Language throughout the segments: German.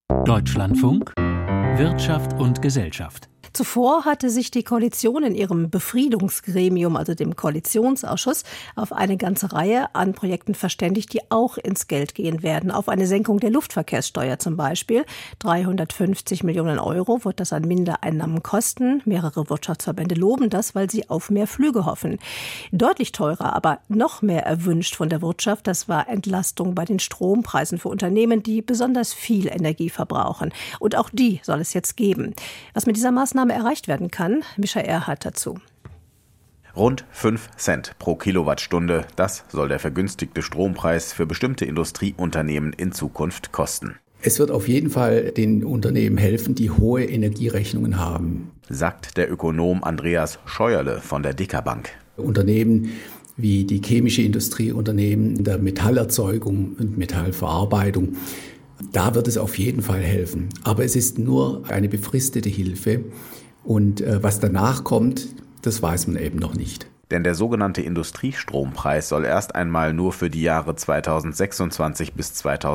Deutschlandfunk Wirtschaft und Gesellschaft. Zuvor hatte sich die Koalition in ihrem Befriedungsgremium, also dem Koalitionsausschuss, auf eine ganze Reihe an Projekten verständigt, die auch ins Geld gehen werden. Auf eine Senkung der Luftverkehrssteuer zum Beispiel. 350 Millionen Euro wird das an Mindereinnahmen kosten. Mehrere Wirtschaftsverbände loben das, weil sie auf mehr Flüge hoffen. Deutlich teurer, aber noch mehr erwünscht von der Wirtschaft, das war Entlastung bei den Strompreisen für Unternehmen, die besonders viel Energie verbrauchen. Und auch die soll es jetzt geben. Was mit dieser Maßnahme erreicht werden kann, Mischa Erhardt dazu. Rund 5 Cent pro Kilowattstunde, das soll der vergünstigte Strompreis für bestimmte Industrieunternehmen in Zukunft kosten. Es wird auf jeden Fall den Unternehmen helfen, die hohe Energierechnungen haben, sagt der Ökonom Andreas Scheuerle von der DekaBank. Unternehmen wie die chemische Industrie, Unternehmen der Metallerzeugung und Metallverarbeitung, da wird es auf jeden Fall helfen. Aber es ist nur eine befristete Hilfe und was danach kommt, das weiß man eben noch nicht. Denn der sogenannte Industriestrompreis soll erst einmal nur für die Jahre 2026 bis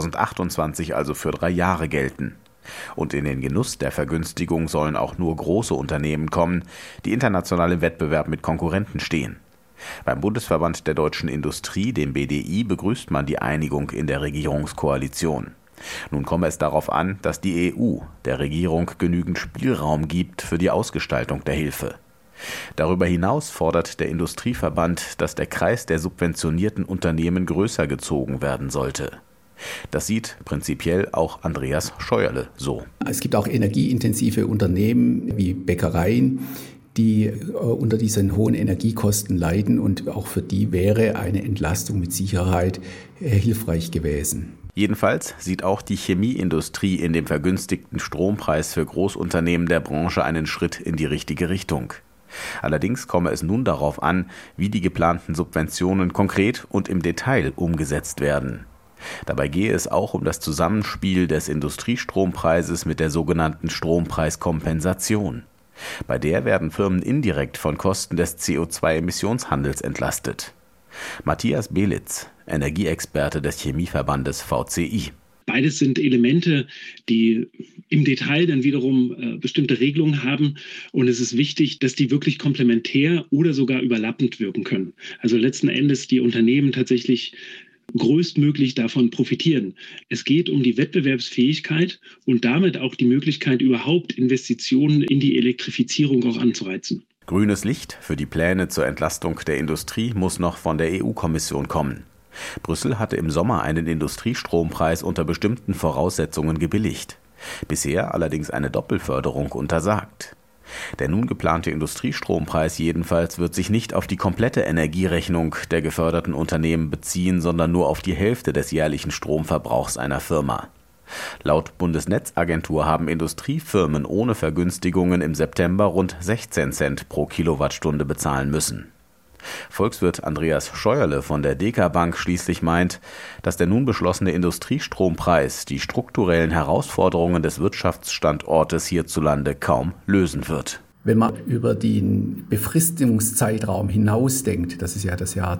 2028, also für 3 Jahre gelten. Und in den Genuss der Vergünstigung sollen auch nur große Unternehmen kommen, die international im Wettbewerb mit Konkurrenten stehen. Beim Bundesverband der deutschen Industrie, dem BDI, begrüßt man die Einigung in der Regierungskoalition. Nun komme es darauf an, dass die EU der Regierung genügend Spielraum gibt für die Ausgestaltung der Hilfe. Darüber hinaus fordert der Industrieverband, dass der Kreis der subventionierten Unternehmen größer gezogen werden sollte. Das sieht prinzipiell auch Andreas Scheuerle so. Es gibt auch energieintensive Unternehmen wie Bäckereien, die unter diesen hohen Energiekosten leiden, und auch für die wäre eine Entlastung mit Sicherheit hilfreich gewesen. Jedenfalls sieht auch die Chemieindustrie in dem vergünstigten Strompreis für Großunternehmen der Branche einen Schritt in die richtige Richtung. Allerdings komme es nun darauf an, wie die geplanten Subventionen konkret und im Detail umgesetzt werden. Dabei gehe es auch um das Zusammenspiel des Industriestrompreises mit der sogenannten Strompreiskompensation. Bei der werden Firmen indirekt von Kosten des CO2-Emissionshandels entlastet. Matthias Belitz, Energieexperte des Chemieverbandes VCI. Beides sind Elemente, die im Detail dann wiederum bestimmte Regelungen haben. Und es ist wichtig, dass die wirklich komplementär oder sogar überlappend wirken können. Also letzten Endes die Unternehmen tatsächlich größtmöglich davon profitieren. Es geht um die Wettbewerbsfähigkeit und damit auch die Möglichkeit, überhaupt Investitionen in die Elektrifizierung auch anzureizen. Grünes Licht für die Pläne zur Entlastung der Industrie muss noch von der EU-Kommission kommen. Brüssel hatte im Sommer einen Industriestrompreis unter bestimmten Voraussetzungen gebilligt. Bisher allerdings eine Doppelförderung untersagt. Der nun geplante Industriestrompreis jedenfalls wird sich nicht auf die komplette Energierechnung der geförderten Unternehmen beziehen, sondern nur auf die Hälfte des jährlichen Stromverbrauchs einer Firma. Laut Bundesnetzagentur haben Industriefirmen ohne Vergünstigungen im September rund 16 Cent pro Kilowattstunde bezahlen müssen. Volkswirt Andreas Scheuerle von der DekaBank schließlich meint, dass der nun beschlossene Industriestrompreis die strukturellen Herausforderungen des Wirtschaftsstandortes hierzulande kaum lösen wird. Wenn man über den Befristungszeitraum hinausdenkt, das ist ja das Jahr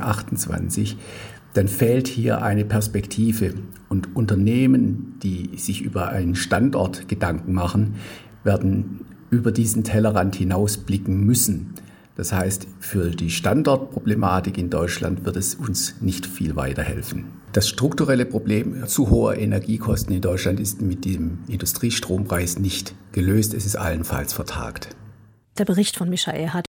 2028, dann fehlt hier eine Perspektive. Und Unternehmen, die sich über einen Standort Gedanken machen, werden über diesen Tellerrand hinausblicken müssen. Das heißt, für die Standortproblematik in Deutschland wird es uns nicht viel weiterhelfen. Das strukturelle Problem zu hoher Energiekosten in Deutschland ist mit dem Industriestrompreis nicht gelöst. Es ist allenfalls vertagt. Der Bericht von Mischa Erhardt.